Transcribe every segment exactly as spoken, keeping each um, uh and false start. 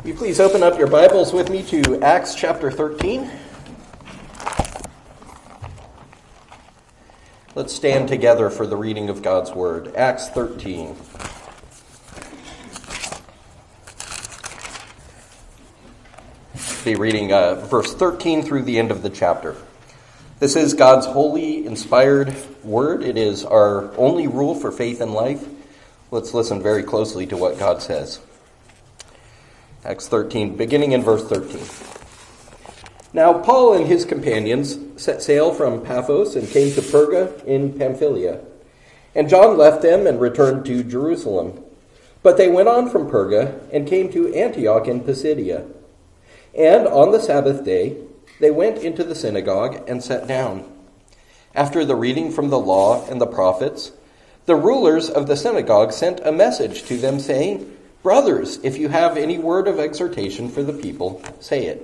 You please open up your Bibles with me to Acts chapter thirteen. Let's stand together for the reading of God's Word. Acts thirteen. Be reading uh, verse thirteen through the end of the chapter. This is God's holy, inspired Word. It is our only rule for faith and life. Let's listen very closely to what God says. Acts thirteen, beginning in verse thirteen. Now Paul and his companions set sail from Paphos and came to Perga in Pamphylia. And John left them and returned to Jerusalem. But they went on from Perga and came to Antioch in Pisidia. And on the Sabbath day they went into the synagogue and sat down. After the reading from the law and the prophets, the rulers of the synagogue sent a message to them saying, "Brothers, if you have any word of exhortation for the people, say it."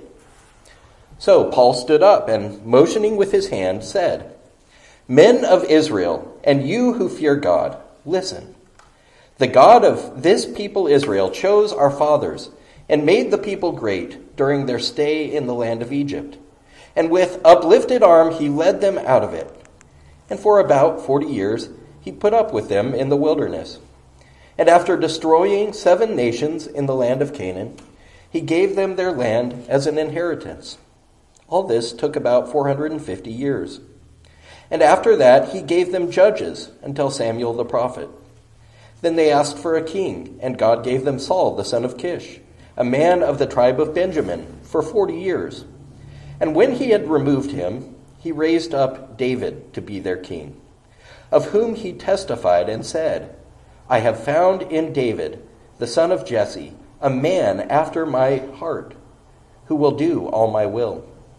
So Paul stood up and, motioning with his hand, said, "Men of Israel, and you who fear God, listen. The God of this people Israel chose our fathers and made the people great during their stay in the land of Egypt. And with uplifted arm he led them out of it. And for about forty years he put up with them in the wilderness. And after destroying seven nations in the land of Canaan, he gave them their land as an inheritance. All this took about four hundred fifty years. And after that he gave them judges until Samuel the prophet. Then they asked for a king, and God gave them Saul the son of Kish, a man of the tribe of Benjamin, for forty years. And when he had removed him, he raised up David to be their king, of whom he testified and said, 'I have found in David, the son of Jesse, a man after my heart, who will do all my will.'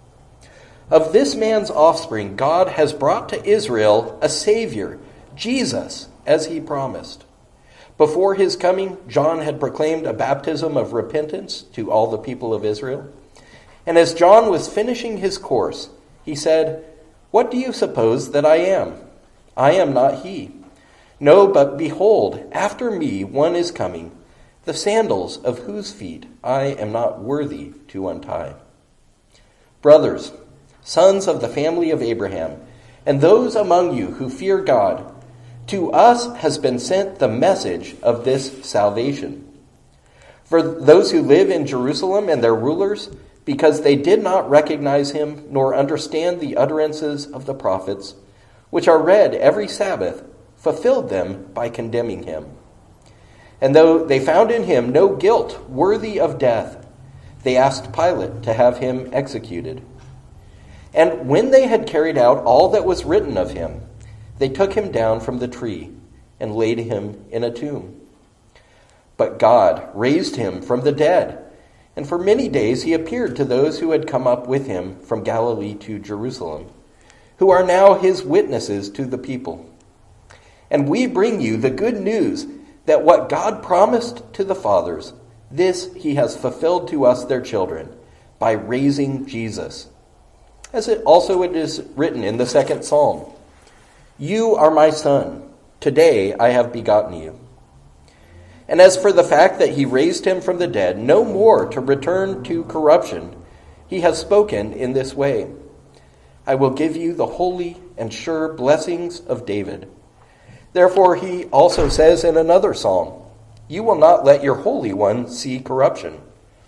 Of this man's offspring, God has brought to Israel a Savior, Jesus, as he promised. Before his coming, John had proclaimed a baptism of repentance to all the people of Israel. And as John was finishing his course, he said, 'What do you suppose that I am? I am not he. No, but behold, after me one is coming, the sandals of whose feet I am not worthy to untie.' Brothers, sons of the family of Abraham, and those among you who fear God, to us has been sent the message of this salvation. For those who live in Jerusalem and their rulers, because they did not recognize him nor understand the utterances of the prophets, which are read every Sabbath, fulfilled them by condemning him. And though they found in him no guilt worthy of death, they asked Pilate to have him executed. And when they had carried out all that was written of him, they took him down from the tree and laid him in a tomb. But God raised him from the dead, and for many days he appeared to those who had come up with him from Galilee to Jerusalem, who are now his witnesses to the people. And we bring you the good news that what God promised to the fathers, this he has fulfilled to us their children, by raising Jesus. As it also it is written in the second psalm, 'You are my son, today I have begotten you.' And as for the fact that he raised him from the dead, no more to return to corruption, he has spoken in this way, 'I will give you the holy and sure blessings of David.' Therefore he also says in another psalm, 'You will not let your Holy One see corruption.'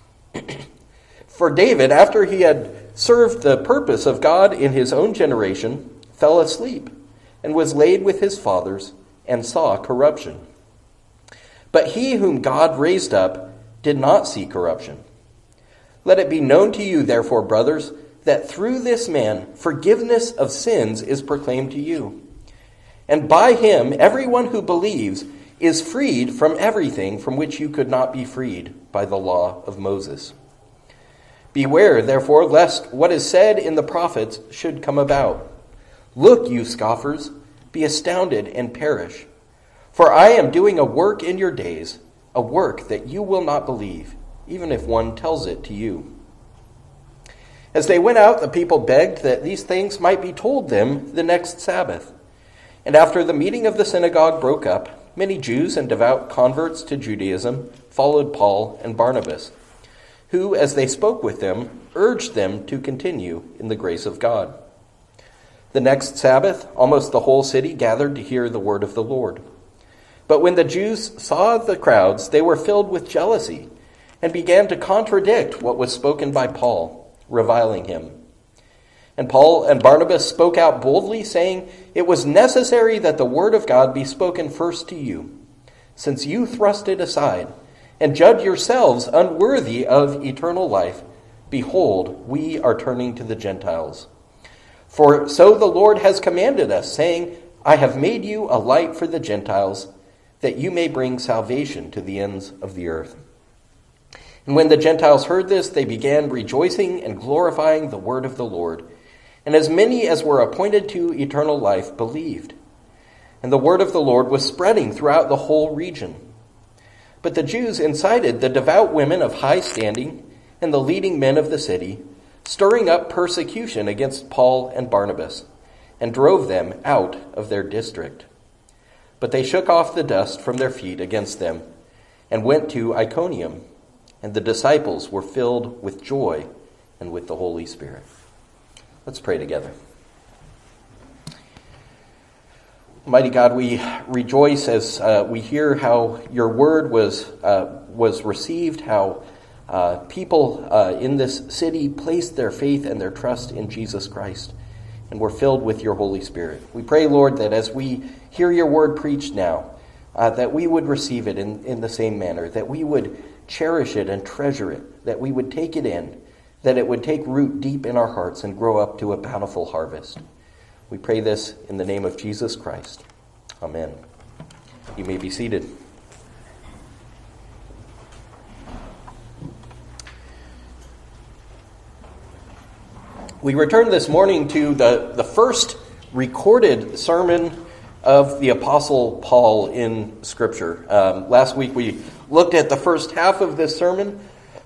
For David, after he had served the purpose of God in his own generation, fell asleep and was laid with his fathers and saw corruption. But he whom God raised up did not see corruption. Let it be known to you, therefore, brothers, that through this man forgiveness of sins is proclaimed to you. And by him everyone who believes is freed from everything from which you could not be freed by the law of Moses. Beware, therefore, lest what is said in the prophets should come about. Look, you scoffers, be astounded and perish. For I am doing a work in your days, a work that you will not believe, even if one tells it to you." As they went out, the people begged that these things might be told them the next Sabbath. And after the meeting of the synagogue broke up, many Jews and devout converts to Judaism followed Paul and Barnabas. who, as they spoke with them, urged them to continue in the grace of God. The next Sabbath, almost the whole city gathered to hear the word of the Lord. But when the Jews saw the crowds, they were filled with jealousy and began to contradict what was spoken by Paul, reviling him. And Paul and Barnabas spoke out boldly, saying, "It was necessary that the word of God be spoken first to you, since you thrust it aside and judge yourselves unworthy of eternal life. Behold, we are turning to the Gentiles. For so the Lord has commanded us, saying, I have made you a light for the Gentiles, that you may bring salvation to the ends of the earth." And when the Gentiles heard this, they began rejoicing and glorifying the word of the Lord. And as many as were appointed to eternal life believed. And the word of the Lord was spreading throughout the whole region. But the Jews incited the devout women of high standing and the leading men of the city, stirring up persecution against Paul and Barnabas, and drove them out of their district. But they shook off the dust from their feet against them, and went to Iconium, and the disciples were filled with joy and with the Holy Spirit. Let's pray together. Mighty God, we rejoice as uh, we hear how your word was uh, was received, how uh, people uh, in this city placed their faith and their trust in Jesus Christ, and were filled with your Holy Spirit. We pray, Lord, that as we hear your word preached now, uh, that we would receive it in, in the same manner, that we would cherish it and treasure it, that we would take it in, that it would take root deep in our hearts and grow up to a bountiful harvest. We pray this in the name of Jesus Christ. Amen. You may be seated. We return this morning to the, the first recorded sermon of the Apostle Paul in Scripture. Um, last week we looked at the first half of this sermon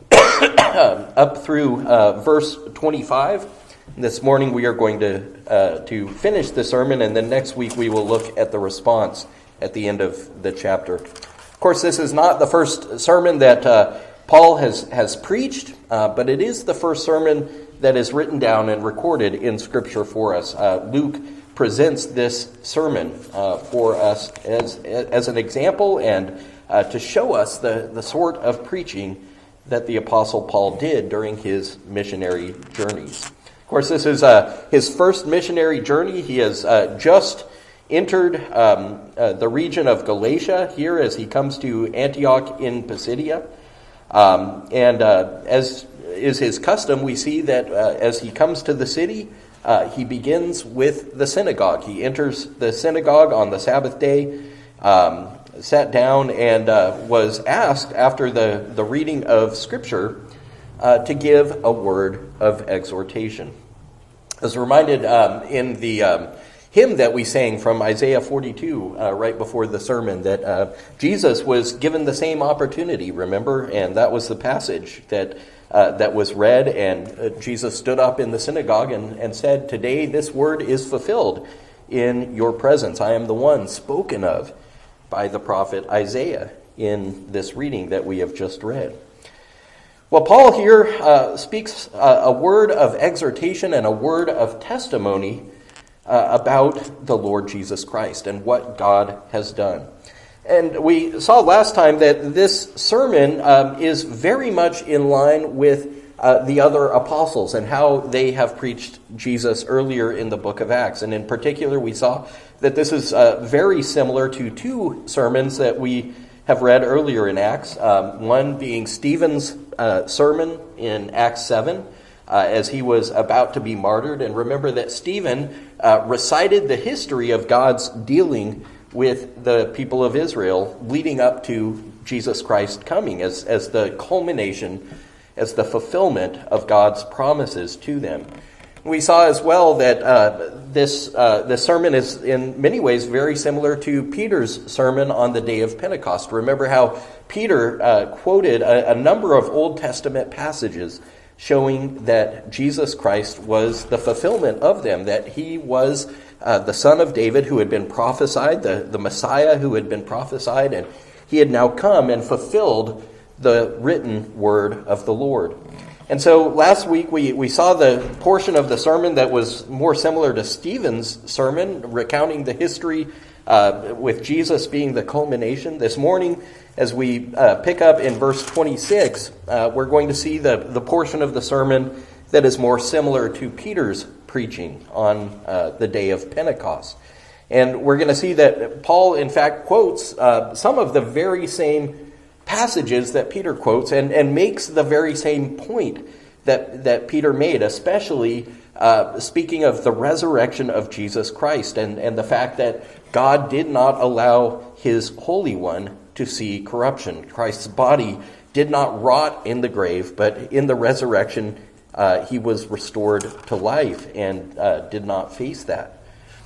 up through uh, verse twenty-five. This morning we are going to uh, to finish the sermon, and then next week we will look at the response at the end of the chapter. Of course, this is not the first sermon that uh, Paul has, has preached, uh, but it is the first sermon that is written down and recorded in Scripture for us. Uh, Luke presents this sermon uh, for us as, as an example and uh, to show us the, the sort of preaching that the Apostle Paul did during his missionary journeys. Of course, this is uh, his first missionary journey. He has uh, just entered um, uh, the region of Galatia here as he comes to Antioch in Pisidia. Um, and uh, as is his custom, we see that uh, as he comes to the city, uh, he begins with the synagogue. He enters the synagogue on the Sabbath day, um, sat down, and uh, was asked after the, the reading of Scripture uh, to give a word of exhortation. I was reminded um, in the um, hymn that we sang from Isaiah forty-two uh, right before the sermon that uh, Jesus was given the same opportunity, remember? And that was the passage that uh, that was read, and uh, Jesus stood up in the synagogue and, and said, "Today this word is fulfilled in your presence. I am the one spoken of by the prophet Isaiah in this reading that we have just read." Well, Paul here uh, speaks uh, a word of exhortation and a word of testimony uh, about the Lord Jesus Christ and what God has done. And we saw last time that this sermon um, is very much in line with uh, the other apostles and how they have preached Jesus earlier in the book of Acts. And in particular, we saw that this is uh, very similar to two sermons that we have read earlier in Acts, um, one being Stephen's uh, sermon in Acts seven, uh, as he was about to be martyred. And remember that Stephen uh, recited the history of God's dealing with the people of Israel leading up to Jesus Christ coming as, as the culmination, as the fulfillment of God's promises to them. We saw as well that uh, this uh, the sermon is in many ways very similar to Peter's sermon on the day of Pentecost. Remember how Peter uh, quoted a, a number of Old Testament passages showing that Jesus Christ was the fulfillment of them, that he was uh, the son of David who had been prophesied, the, the Messiah who had been prophesied, and he had now come and fulfilled the written word of the Lord. And so last week we, we saw the portion of the sermon that was more similar to Stephen's sermon, recounting the history uh, with Jesus being the culmination. This morning, as we uh, pick up in verse twenty-six, uh, we're going to see the, the portion of the sermon that is more similar to Peter's preaching on uh, the day of Pentecost. And we're going to see that Paul, in fact, quotes uh, some of the very same passages that Peter quotes and, and makes the very same point that, that Peter made, especially uh, speaking of the resurrection of Jesus Christ and, and the fact that God did not allow his Holy One to see corruption. Christ's body did not rot in the grave, but in the resurrection uh, he was restored to life and uh, did not face that.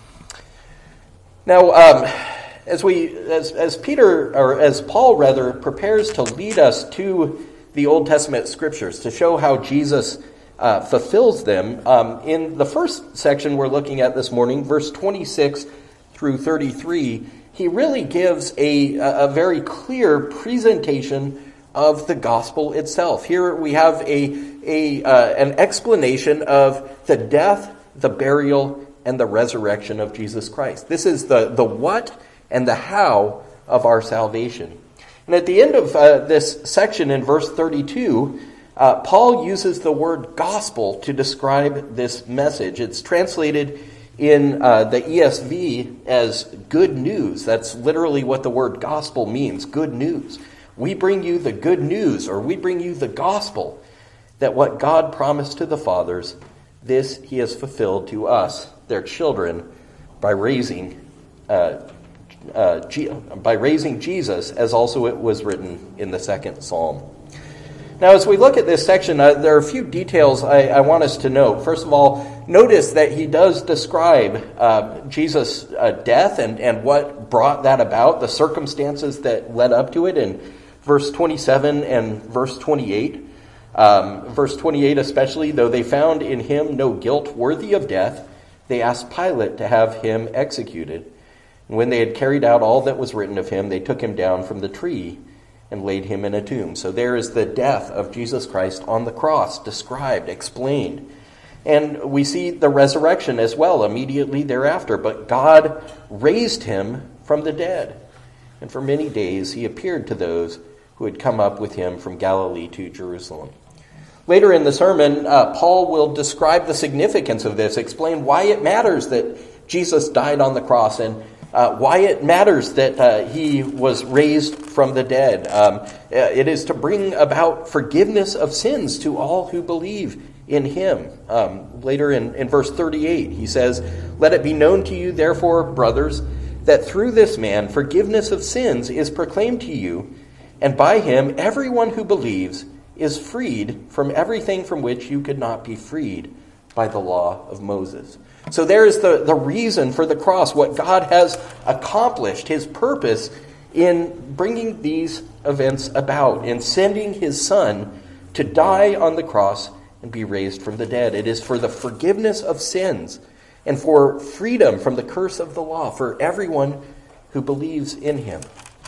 Now, um, As we, as, as Peter, or as Paul rather, prepares to lead us to the Old Testament scriptures to show how Jesus uh, fulfills them, um, in the first section we're looking at this morning, verse twenty-six through thirty-three, he really gives a, a very clear presentation of the gospel itself. Here we have a, a uh, an explanation of the death, the burial, and the resurrection of Jesus Christ. This is the, the what and the how of our salvation. And at the end of uh, this section in verse thirty-two, uh, Paul uses the word gospel to describe this message. It's translated in uh, the E S V as good news. That's literally what the word gospel means, good news. We bring you the good news, or we bring you the gospel, that what God promised to the fathers, this he has fulfilled to us, their children, by raising uh Uh, by raising Jesus, as also it was written in the second psalm. Now, as we look at this section, uh, there are a few details I, I want us to note. First of all, notice that he does describe uh, Jesus' uh, death and, and what brought that about, the circumstances that led up to it in verse twenty-seven and verse twenty-eight. Um, verse twenty-eight especially, though they found in him no guilt worthy of death, they asked Pilate to have him executed. And when they had carried out all that was written of him, they took him down from the tree and laid him in a tomb. So there is the death of Jesus Christ on the cross, described, explained. And we see the resurrection as well immediately thereafter. But God raised him from the dead. And for many days he appeared to those who had come up with him from Galilee to Jerusalem. Later in the sermon, uh, Paul will describe the significance of this, explain why it matters that Jesus died on the cross, and Uh, why it matters that uh, he was raised from the dead. Um, it is to bring about forgiveness of sins to all who believe in him. Um, later in, in verse thirty-eight, he says, "Let it be known to you, therefore, brothers, that through this man forgiveness of sins is proclaimed to you, and by him everyone who believes is freed from everything from which you could not be freed by the law of Moses." So there is the, the reason for the cross, what God has accomplished, his purpose in bringing these events about, in sending his Son to die on the cross and be raised from the dead. It is for the forgiveness of sins and for freedom from the curse of the law for everyone who believes in him.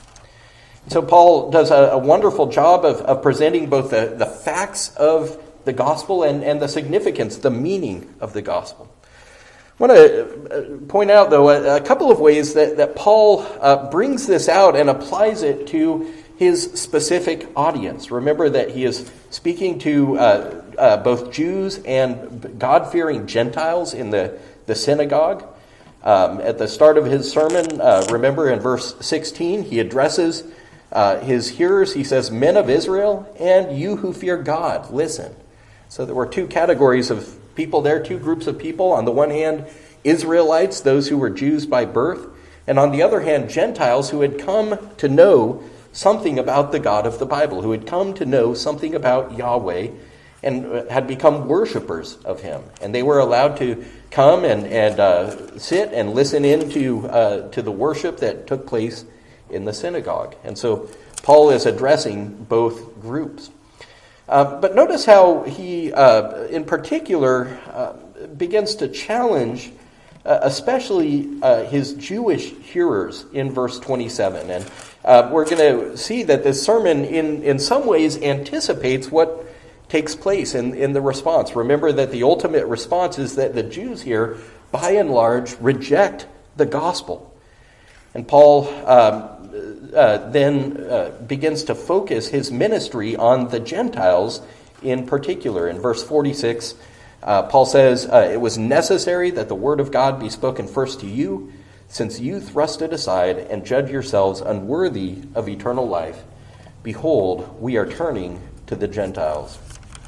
So Paul does a, a wonderful job of, of presenting both the, the facts of the gospel and, and the significance, the meaning of the gospel. I want to point out, though, a, a couple of ways that, that Paul uh, brings this out and applies it to his specific audience. Remember that he is speaking to uh, uh, both Jews and God-fearing Gentiles in the, the synagogue. Um, at the start of his sermon, uh, remember in verse sixteen, he addresses uh, his hearers. He says, "Men of Israel, and you who fear God, listen." So there were two categories of people there, two groups of people. On the one hand, Israelites, those who were Jews by birth, and on the other hand, Gentiles who had come to know something about the God of the Bible, who had come to know something about Yahweh and had become worshipers of him. And they were allowed to come and, and uh, sit and listen in to, uh, to the worship that took place in the synagogue. And so Paul is addressing both groups. Uh, but notice how he, uh, in particular, uh, begins to challenge uh, especially uh, his Jewish hearers in verse twenty-seven. And uh, we're going to see that this sermon in, in some ways anticipates what takes place in, in the response. Remember that the ultimate response is that the Jews here, by and large, reject the gospel. And Paul um, uh, then uh, begins to focus his ministry on the Gentiles in particular. In verse forty-six, uh, Paul says, uh, it was necessary that the word of God be spoken first to you, since you thrust it aside and judge yourselves unworthy of eternal life. Behold, we are turning to the Gentiles.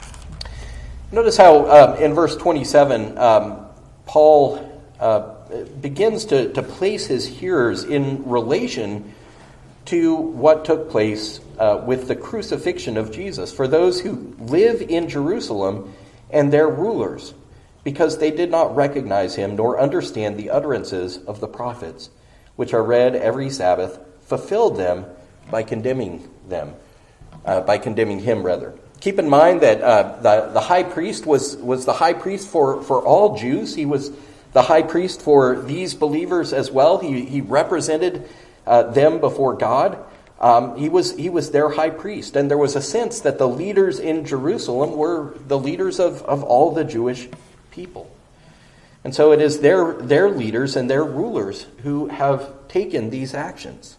Notice how um, in verse twenty-seven, um, Paul uh, begins to, to place his hearers in relation to what took place uh, with the crucifixion of Jesus. For those who live in Jerusalem and their rulers, because they did not recognize him nor understand the utterances of the prophets, which are read every Sabbath, fulfilled them by condemning them, uh, by condemning him rather. Keep in mind that uh, the, the high priest was, was the high priest for, for all Jews. He was the high priest for these believers as well. He, he represented uh, them before God. Um, he was he was their high priest. And there was a sense that the leaders in Jerusalem were the leaders of, of all the Jewish people. And so it is their, their leaders and their rulers who have taken these actions.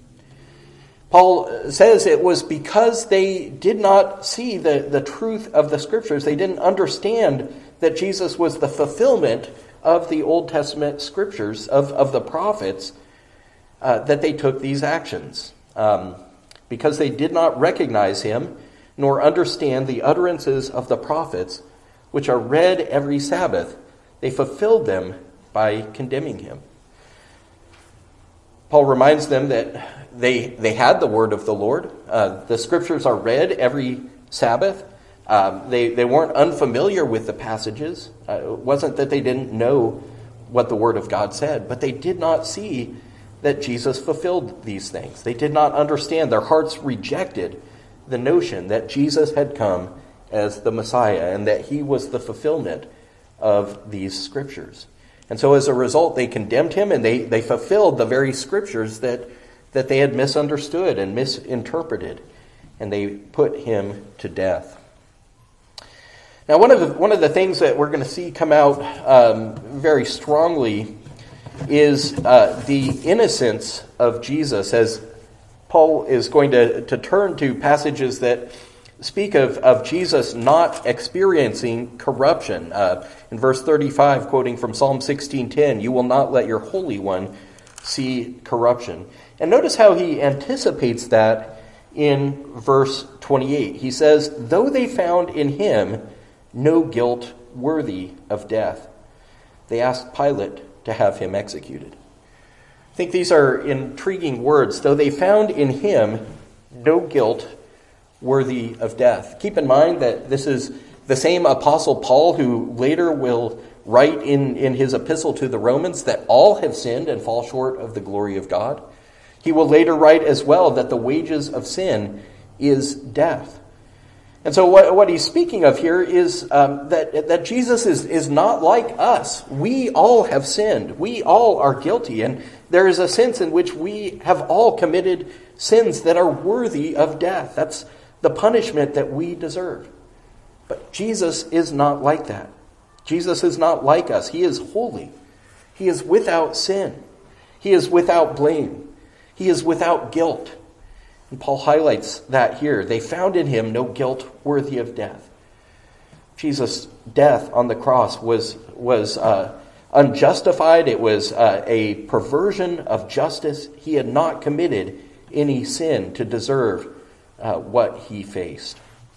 Paul says it was because they did not see the, the truth of the Scriptures. They didn't understand that Jesus was the fulfillment of the Old Testament Scriptures, of, of the prophets, uh, that they took these actions. Um, because they did not recognize him, nor understand the utterances of the prophets, which are read every Sabbath, they fulfilled them by condemning him. Paul reminds them that they they had the word of the Lord. Uh, the Scriptures are read every Sabbath. Um, they, they weren't unfamiliar with the passages. Uh, it wasn't that they didn't know what the Word of God said, but they did not see that Jesus fulfilled these things. They did not understand. Their hearts rejected the notion that Jesus had come as the Messiah and that he was the fulfillment of these Scriptures. And so as a result, they condemned him and they, they fulfilled the very Scriptures that, that they had misunderstood and misinterpreted. And they put him to death. Now, one of the, one of the things that we're going to see come out um, very strongly is uh, the innocence of Jesus, as Paul is going to, to turn to passages that speak of, of Jesus not experiencing corruption. Uh, in verse thirty-five, quoting from Psalm sixteen ten, "You will not let your Holy One see corruption." And notice how he anticipates that in verse twenty-eight. He says, "Though they found in him no guilt worthy of death, they asked Pilate to have him executed." I think these are intriguing words. Though they found in him no guilt worthy of death. Keep in mind that this is the same Apostle Paul who later will write in, in his epistle to the Romans that all have sinned and fall short of the glory of God. He will later write as well that the wages of sin is death. And so what, what he's speaking of here is um, that, that Jesus is, is not like us. We all have sinned. We all are guilty. And there is a sense in which we have all committed sins that are worthy of death. That's the punishment that we deserve. But Jesus is not like that. Jesus is not like us. He is holy. He is without sin. He is without blame. He is without guilt. And Paul highlights that here. They found in him no guilt worthy of death. Jesus' death on the cross was, was uh, unjustified. It was uh, a perversion of justice. He had not committed any sin to deserve uh, what he faced.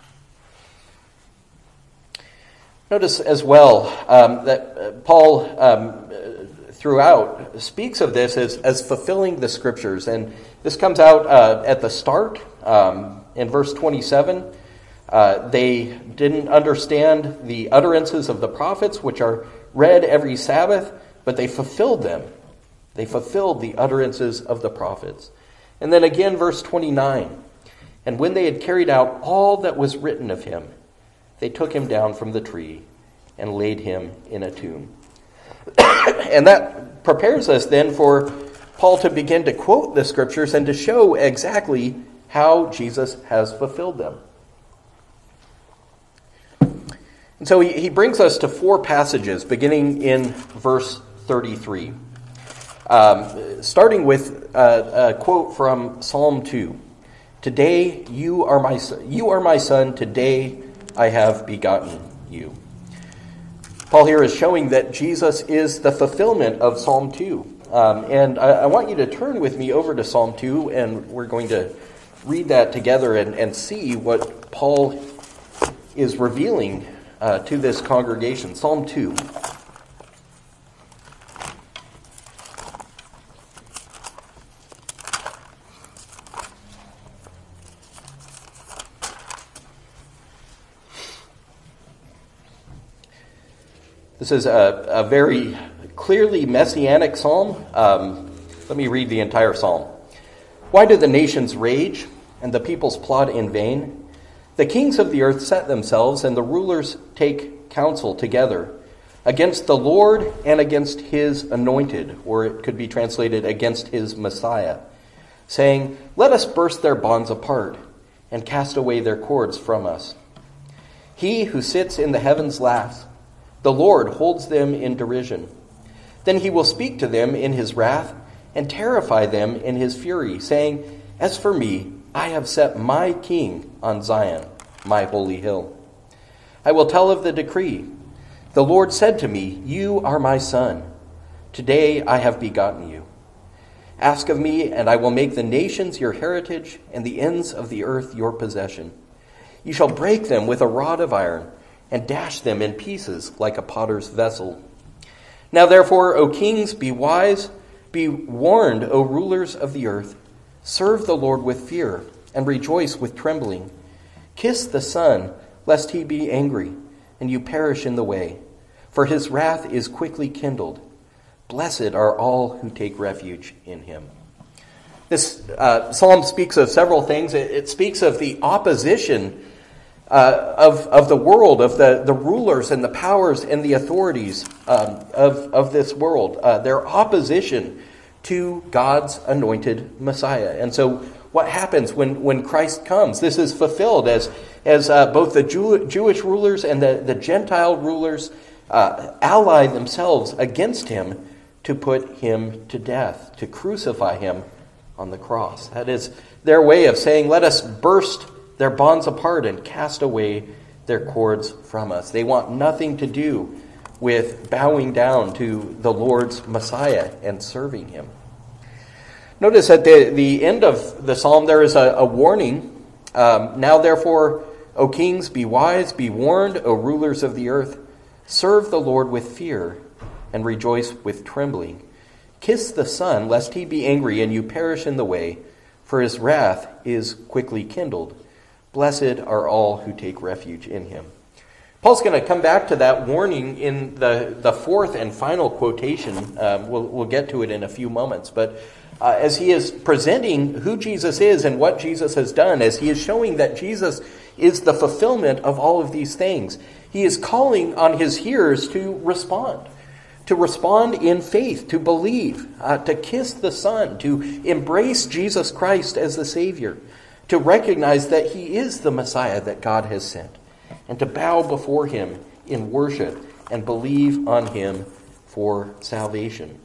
Notice as well um, that Paul um, throughout speaks of this as, as fulfilling the Scriptures. And this comes out uh, at the start um, in verse twenty-seven. Uh, they didn't understand the utterances of the prophets, which are read every Sabbath, but they fulfilled them. They fulfilled the utterances of the prophets. And then again, verse twenty-nine. And when they had carried out all that was written of him, they took him down from the tree and laid him in a tomb. And that prepares us then for Paul to begin to quote the scriptures and to show exactly how Jesus has fulfilled them. And so he, he brings us to four passages, beginning in verse thirty-three. Um, starting with a, a quote from Psalm two. Today you are my son, you are my son, today I have begotten you. Paul here is showing that Jesus is the fulfillment of Psalm two. Um, and I, I want you to turn with me over to Psalm two, and we're going to read that together and, and see what Paul is revealing uh, to this congregation. Psalm two. This is a, a very clearly messianic psalm. Um, let me read the entire psalm. Why do the nations rage and the peoples plot in vain? The kings of the earth set themselves and the rulers take counsel together against the Lord and against his anointed, or it could be translated against his Messiah, saying, let us burst their bonds apart and cast away their cords from us. He who sits in the heavens laughs. The Lord holds them in derision. Then he will speak to them in his wrath and terrify them in his fury, saying, as for me, I have set my king on Zion, my holy hill. I will tell of the decree. The Lord said to me, you are my son. Today I have begotten you. Ask of me, and I will make the nations your heritage and the ends of the earth your possession. You shall break them with a rod of iron, and dash them in pieces like a potter's vessel. Now therefore, O kings, be wise, be warned, O rulers of the earth. Serve the Lord with fear, and rejoice with trembling. Kiss the Son, lest he be angry, and you perish in the way. For his wrath is quickly kindled. Blessed are all who take refuge in him. This uh, psalm speaks of several things. It, it speaks of the opposition Uh, of, of the world, of the, the rulers and the powers and the authorities um, of, of this world, uh, their opposition to God's anointed Messiah. And so what happens when, when Christ comes? This is fulfilled as, as uh, both the Jew, Jewish rulers and the, the Gentile rulers uh, ally themselves against him to put him to death, to crucify him on the cross. That is their way of saying, let us burst their bonds apart and cast away their cords from us. They want nothing to do with bowing down to the Lord's Messiah and serving him. Notice at the, the end of the psalm there is a, a warning. Um, now therefore, O kings, be wise, be warned, O rulers of the earth. Serve the Lord with fear and rejoice with trembling. Kiss the Son, lest he be angry and you perish in the way, for his wrath is quickly kindled. Blessed are all who take refuge in him. Paul's going to come back to that warning in the, the fourth and final quotation. Um, we'll, we'll get to it in a few moments. But uh, as he is presenting who Jesus is and what Jesus has done, as he is showing that Jesus is the fulfillment of all of these things, he is calling on his hearers to respond. To respond in faith, to believe, uh, to kiss the Son, to embrace Jesus Christ as the Savior, to recognize that he is the Messiah that God has sent, and to bow before him in worship and believe on him for salvation.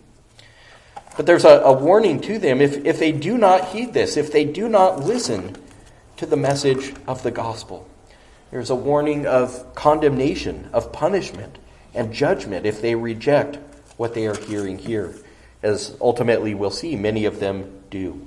But there's a, a warning to them if, if they do not heed this, if they do not listen to the message of the gospel. There's a warning of condemnation, of punishment, and judgment if they reject what they are hearing here, as ultimately we'll see many of them do.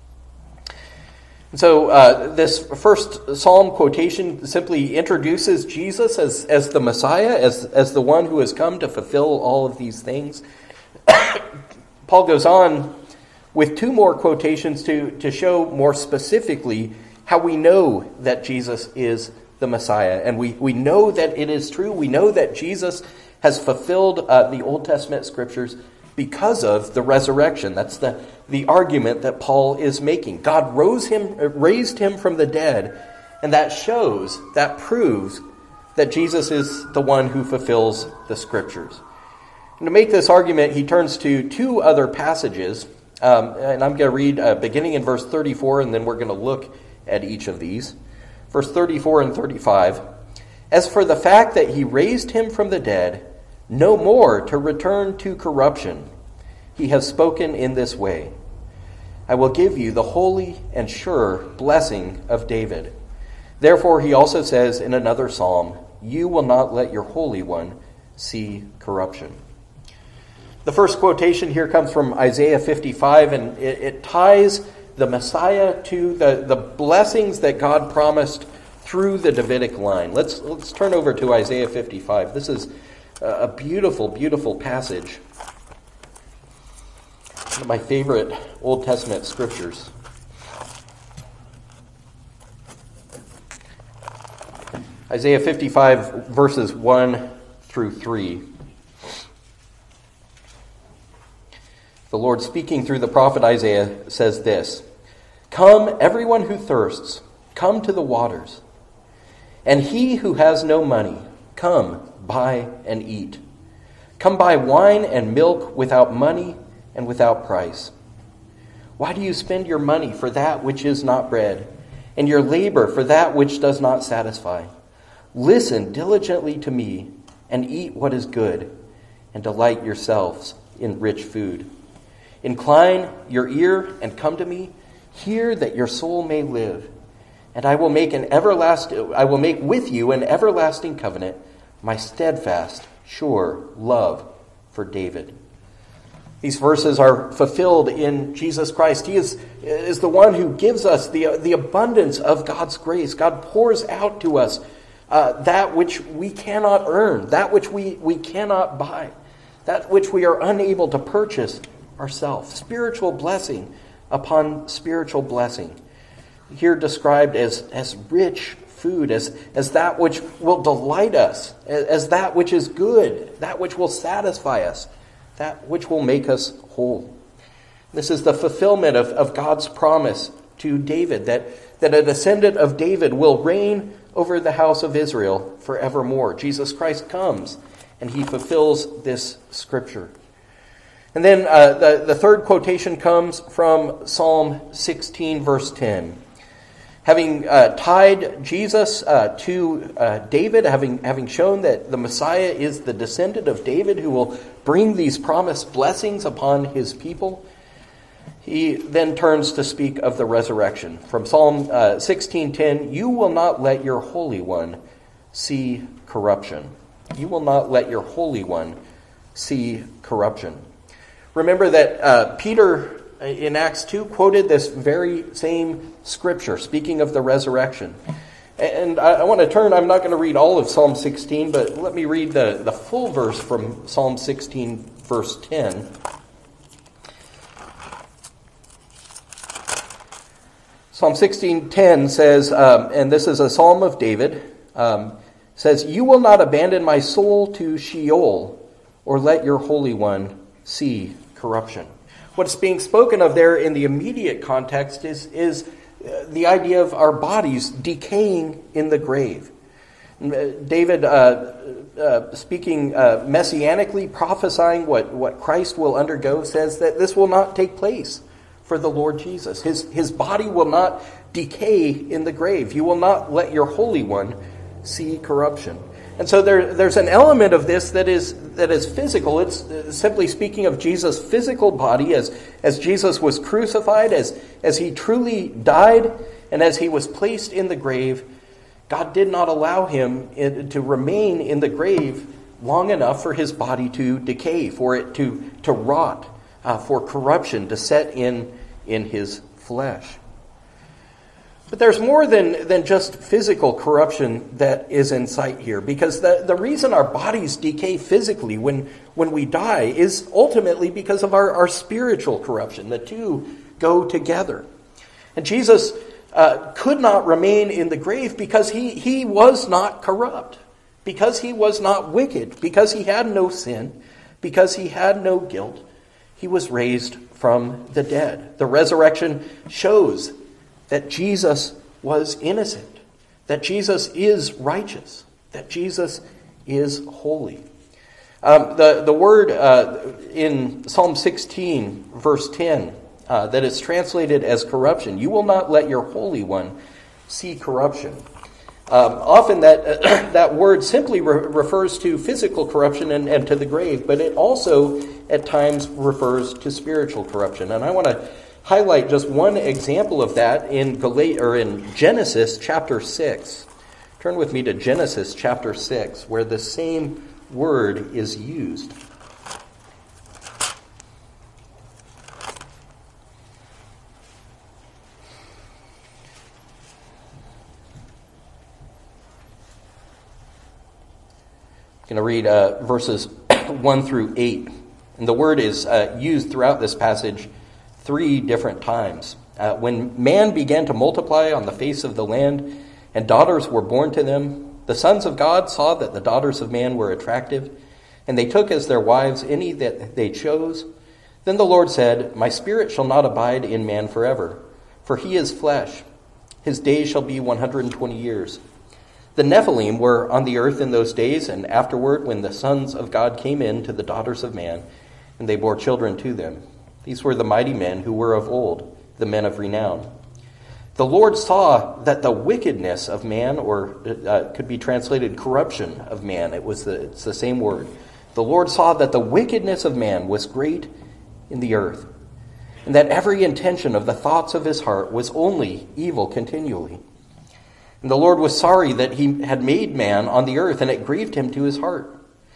So uh, this first psalm quotation simply introduces Jesus as, as the Messiah, as, as the one who has come to fulfill all of these things. Paul goes on with two more quotations to, to show more specifically how we know that Jesus is the Messiah. And we, we know that it is true. We know that Jesus has fulfilled uh, the Old Testament scriptures because of the resurrection. That's the, the argument that Paul is making. God rose him, raised him from the dead, and that shows, that proves that Jesus is the one who fulfills the scriptures. And to make this argument, he turns to two other passages, um, and I'm going to read uh, beginning in verse thirty-four, and then we're going to look at each of these. Verse thirty-four and thirty-five. As for the fact that he raised him from the dead, no more to return to corruption, he has spoken in this way. I will give you the holy and sure blessing of David. Therefore, he also says in another psalm, you will not let your Holy One see corruption. The first quotation here comes from Isaiah fifty-five, and it, it ties the Messiah to the, the blessings that God promised through the Davidic line. Let's, let's turn over to Isaiah fifty-five. This is a beautiful, beautiful passage. One of my favorite Old Testament scriptures. Isaiah fifty-five, verses one through three. The Lord, speaking through the prophet Isaiah, says this, come, everyone who thirsts, come to the waters. And he who has no money, come, buy and eat. Come buy wine and milk without money and without price. Why do you spend your money for that which is not bread, and your labor for that which does not satisfy? Listen diligently to me, and eat what is good, and delight yourselves in rich food. Incline your ear and come to me. Hear that your soul may live. And I will make an everlasting I will make with you an everlasting covenant, my steadfast, sure love for David. These verses are fulfilled in Jesus Christ. He is, is the one who gives us the, the abundance of God's grace. God pours out to us uh, that which we cannot earn, that which we, we cannot buy, that which we are unable to purchase ourselves. Spiritual blessing upon spiritual blessing. Here described as, as rich food, as, as that which will delight us, as, as that which is good, that which will satisfy us, that which will make us whole. This is the fulfillment of, of God's promise to David, that, that a descendant of David will reign over the house of Israel forevermore. Jesus Christ comes, and he fulfills this scripture. And then uh, the, the third quotation comes from Psalm sixteen, verse ten. Having uh, tied Jesus uh, to uh, David, having, having shown that the Messiah is the descendant of David who will bring these promised blessings upon his people, he then turns to speak of the resurrection. From Psalm uh, sixteen ten, you will not let your Holy One see corruption. You will not let your Holy One see corruption. Remember that uh, Peter in Acts two quoted this very same scripture, speaking of the resurrection. And I, I want to turn, I'm not going to read all of Psalm sixteen, but let me read the, the full verse from Psalm sixteen, verse ten. Psalm sixteen ten says, um, and this is a psalm of David, um, says, you will not abandon my soul to Sheol, or let your Holy One see corruption. What's being spoken of there in the immediate context is, is the idea of our bodies decaying in the grave. David, uh, uh, speaking uh, messianically, prophesying what, what Christ will undergo, says that this will not take place for the Lord Jesus. His, his body will not decay in the grave. You will not let your Holy One see corruption. And so there, there's an element of this that is that is physical. It's simply speaking of Jesus' physical body as, as Jesus was crucified, as, as he truly died, and as he was placed in the grave. God did not allow him in, to remain in the grave long enough for his body to decay, for it to, to rot, uh, for corruption to set in in his flesh. But there's more than, than just physical corruption that is in sight here, because the, the reason our bodies decay physically when, when we die is ultimately because of our, our spiritual corruption. The two go together. And Jesus uh, could not remain in the grave because he, he was not corrupt, because he was not wicked, because he had no sin, because he had no guilt. He was raised from the dead. The resurrection shows that Jesus was innocent, that Jesus is righteous, that Jesus is holy. Um, the, the word uh, in Psalm sixteen, verse ten, uh, that is translated as corruption, you will not let your Holy One see corruption. Um, often that uh, that word simply re- refers to physical corruption and, and to the grave, but it also at times refers to spiritual corruption. And I want to highlight just one example of that in Gal- or in Genesis chapter six. Turn with me to Genesis chapter six, where the same word is used. I'm going to read uh, verses one through eight. And the word is uh, used throughout this passage three different times. Uh, when man began to multiply on the face of the land, and daughters were born to them, the sons of God saw that the daughters of man were attractive, and they took as their wives any that they chose. Then the Lord said, My spirit shall not abide in man forever, for he is flesh. His days shall be one hundred twenty years. The Nephilim were on the earth in those days, and afterward, when the sons of God came in to the daughters of man, and they bore children to them. These were the mighty men who were of old, the men of renown. The Lord saw that the wickedness of man, or uh, could be translated corruption of man, it was the, it's the same word. The Lord saw that the wickedness of man was great in the earth, and that every intention of the thoughts of his heart was only evil continually. And the Lord was sorry that he had made man on the earth, and it grieved him to his heart.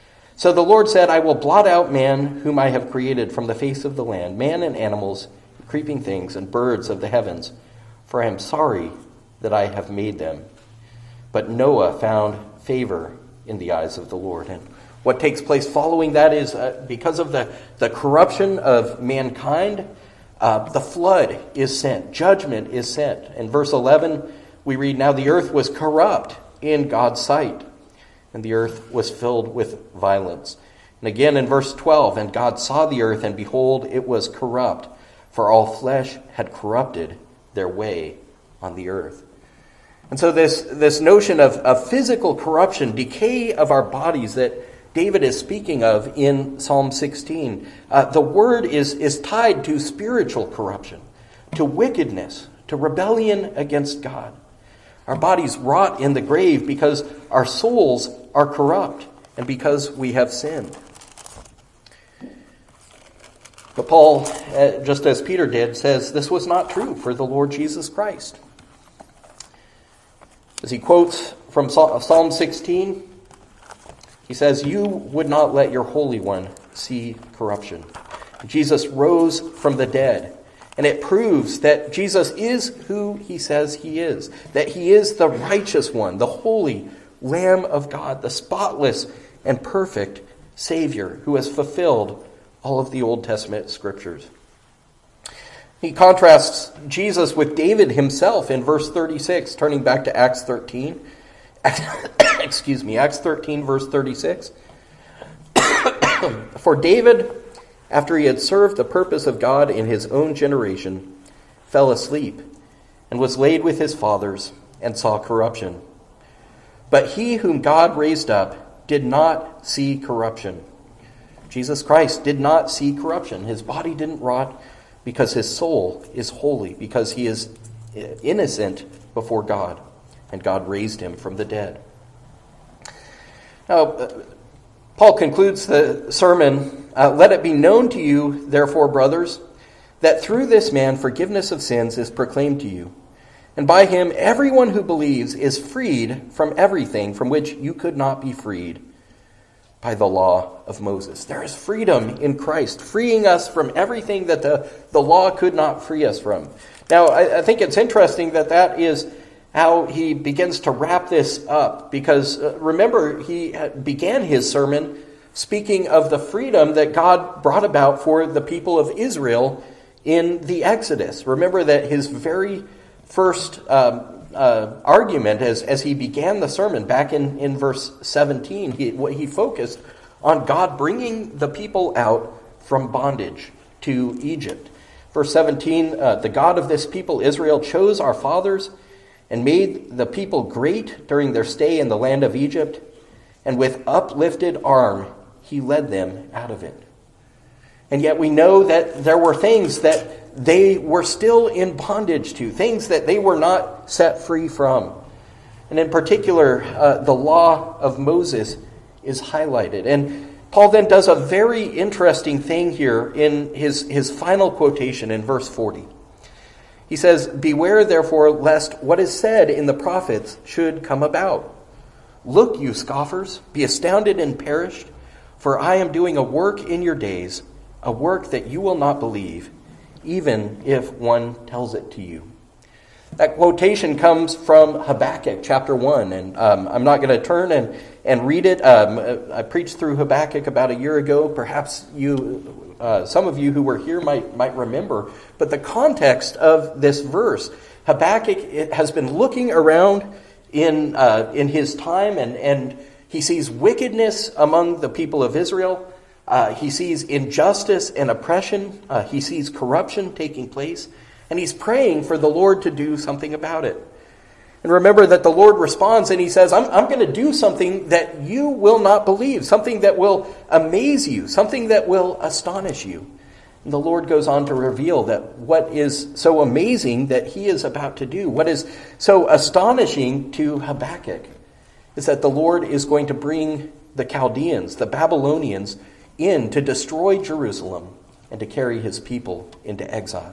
So the Lord said, I will blot out man whom I have created from the face of the land, man and animals, creeping things, and birds of the heavens, for I am sorry that I have made them. But Noah found favor in the eyes of the Lord. And what takes place following that is uh, because of the, the corruption of mankind, uh, the flood is sent, judgment is sent. In verse eleven, we read, Now the earth was corrupt in God's sight, and the earth was filled with violence. And again in verse twelve, And God saw the earth, and behold, it was corrupt, for all flesh had corrupted their way on the earth. And so this, this notion of, of physical corruption, decay of our bodies that David is speaking of in Psalm sixteen, uh, the word is, is tied to spiritual corruption, to wickedness, to rebellion against God. Our bodies rot in the grave because our souls are corrupt and because we have sinned. But Paul, uh, just as Peter did, says this was not true for the Lord Jesus Christ. As he quotes from Psalm sixteen, he says, You would not let your Holy One see corruption. Jesus rose from the dead. And it proves that Jesus is who he says he is, that he is the righteous one, the holy Lamb of God, the spotless and perfect Savior who has fulfilled all of the Old Testament scriptures. He contrasts Jesus with David himself in verse thirty-six, turning back to Acts thirteen. Excuse me, Acts thirteen, verse thirty-six. For David, after he had served the purpose of God in his own generation, fell asleep and was laid with his fathers and saw corruption. But he whom God raised up did not see corruption. Jesus Christ did not see corruption. His body didn't rot because his soul is holy, because he is innocent before God, and God raised him from the dead. Now, Paul concludes the sermon, uh, Let it be known to you, therefore, brothers, that through this man forgiveness of sins is proclaimed to you. And by him everyone who believes is freed from everything from which you could not be freed by the law of Moses. There is freedom in Christ, freeing us from everything that the, the law could not free us from. Now, I, I think it's interesting that that is how he begins to wrap this up, because uh, remember, he began his sermon speaking of the freedom that God brought about for the people of Israel in the Exodus. Remember that his very first um, uh, argument as, as he began the sermon back in, in verse seventeen, he, he focused on God bringing the people out from bondage to Egypt. Verse seventeen, uh, the God of this people, Israel, chose our fathers and made the people great during their stay in the land of Egypt. And with uplifted arm, he led them out of it. And yet we know that there were things that they were still in bondage to, things that they were not set free from. And in particular, uh, the law of Moses is highlighted. And Paul then does a very interesting thing here in his, his final quotation in verse forty. He says, "Beware therefore lest what is said in the prophets should come about. Look, you scoffers, be astounded and perished, for I am doing a work in your days, a work that you will not believe, even if one tells it to you." That quotation comes from Habakkuk chapter one, and um, I'm not going to turn and, and read it. Um, I preached through Habakkuk about a year ago. Perhaps you, uh, some of you who were here might might remember. But the context of this verse, Habakkuk has been looking around in uh, in his time, and, and he sees wickedness among the people of Israel. Uh, he sees injustice and oppression. Uh, he sees corruption taking place. And he's praying for the Lord to do something about it. And remember that the Lord responds and he says, I'm, I'm going to do something that you will not believe, something that will amaze you, something that will astonish you. And the Lord goes on to reveal that what is so amazing that he is about to do, what is so astonishing to Habakkuk, is that the Lord is going to bring the Chaldeans, the Babylonians, in to destroy Jerusalem and to carry his people into exile.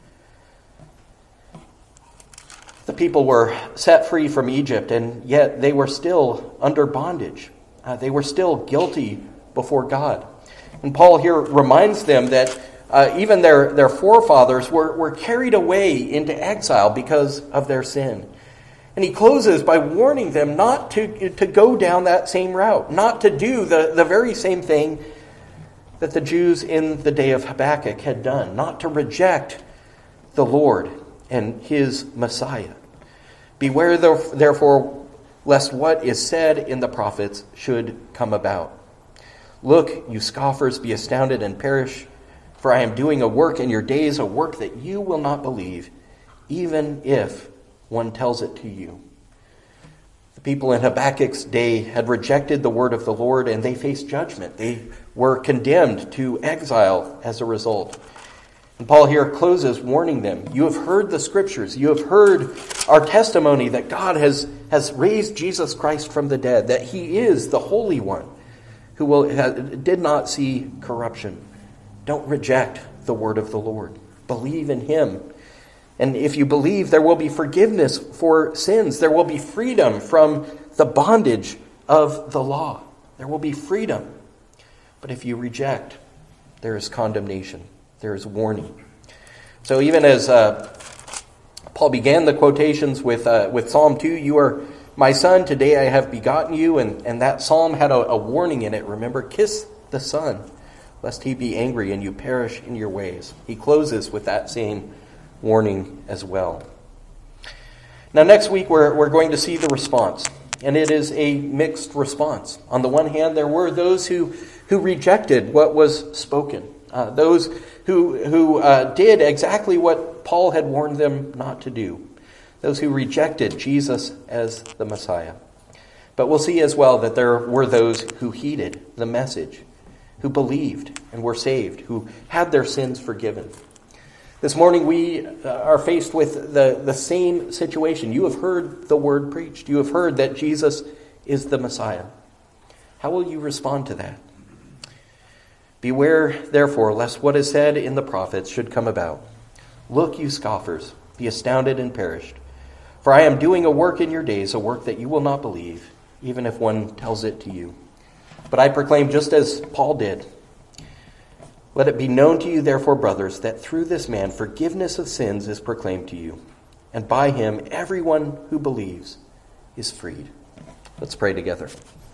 The people were set free from Egypt, and yet they were still under bondage. Uh, they were still guilty before God. And Paul here reminds them that uh, even their, their forefathers were, were carried away into exile because of their sin. And he closes by warning them not to, to go down that same route, not to do the, the very same thing that the Jews in the day of Habakkuk had done, not to reject the Lord and his Messiah. Beware therefore lest what is said in the prophets should come about. Look, you scoffers, be astounded and perish, for I am doing a work in your days, a work that you will not believe, even if one tells it to you. The people in Habakkuk's day had rejected the word of the Lord, and they faced judgment. They were condemned to exile as a result. And Paul here closes warning them, you have heard the scriptures, you have heard our testimony that God has, has raised Jesus Christ from the dead, that he is the Holy One who will, did not see corruption. Don't reject the word of the Lord. Believe in him. And if you believe, there will be forgiveness for sins. There will be freedom from the bondage of the law. There will be freedom. But if you reject, there is condemnation. There is warning. So even as uh, Paul began the quotations with uh, with Psalm two, you are my son, today I have begotten you. And, and that psalm had a, a warning in it. Remember, kiss the Son, lest he be angry and you perish in your ways. He closes with that same warning as well. Now next week we're, we're going to see the response. And it is a mixed response. On the one hand, there were those who, who rejected what was spoken. Uh, those who who uh, did exactly what Paul had warned them not to do. Those who rejected Jesus as the Messiah. But we'll see as well that there were those who heeded the message, who believed and were saved, who had their sins forgiven. This morning we are faced with the, the same situation. You have heard the word preached. You have heard that Jesus is the Messiah. How will you respond to that? Beware, therefore, lest what is said in the prophets should come about. Look, you scoffers, be astounded and perished. For I am doing a work in your days, a work that you will not believe, even if one tells it to you. But I proclaim just as Paul did. Let it be known to you, therefore, brothers, that through this man forgiveness of sins is proclaimed to you. And by him, everyone who believes is freed. Let's pray together.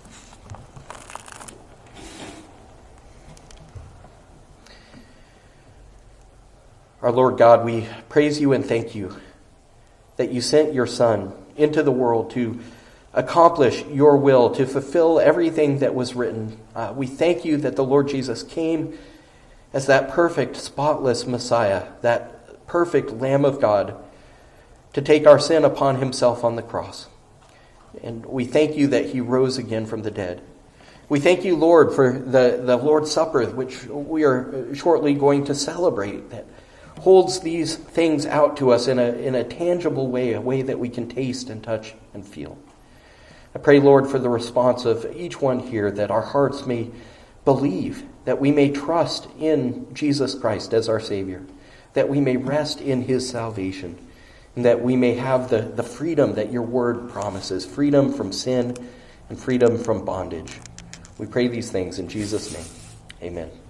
Our Lord God, we praise you and thank you that you sent your Son into the world to accomplish your will, to fulfill everything that was written. Uh, we thank you that the Lord Jesus came as that perfect, spotless Messiah, that perfect Lamb of God, to take our sin upon himself on the cross. And we thank you that he rose again from the dead. We thank you, Lord, for the, the Lord's Supper, which we are shortly going to celebrate, that holds these things out to us in a, in a tangible way, a way that we can taste and touch and feel. I pray, Lord, for the response of each one here, that our hearts may believe, that we may trust in Jesus Christ as our Savior, that we may rest in his salvation, and that we may have the, the freedom that your word promises, freedom from sin and freedom from bondage. We pray these things in Jesus' name. Amen.